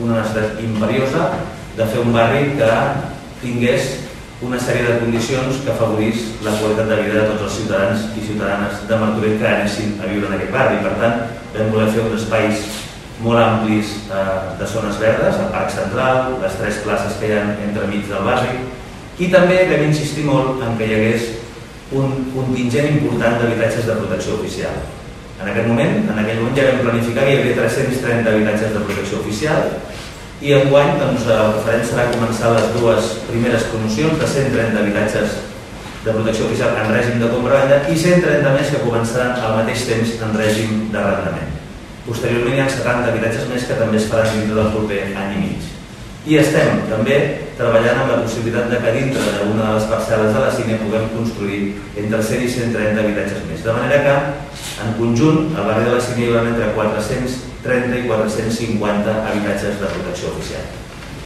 una necessitat imperiosa de fer un barri que tingués una sèrie de condicions que afavorís la qualitat de vida de tots els ciutadans i ciutadanes de Martorell que anessin a viure en aquest barri. Per tant, vam voler fer uns espais molt amplis de zones verdes, el Parc Central, les 3 places que hi ha entremig del barri, i també vam insistir molt en que hi hagués un contingent important d'habitatges de protecció oficial. En aquell moment ja vam planificar que hi havia 330 habitatges de protecció oficial i enguany el que farem serà començar les 2 primeres promocions de 130 habitatges de protecció oficial en règim de compra-venda i 130 més que començaran al mateix temps en règim d'arrendament. Posteriorment hi ha 70 habitatges més que també es faran dintre del proper any i mig. I estem també treballant amb la possibilitat que dintre d'una de les parcel·les de la Sínia puguem construir entre 100 i 130 habitatges més. De manera que, en conjunt, al barri de la Sínia hi haurà entre 430 i 450 habitatges de protecció oficial.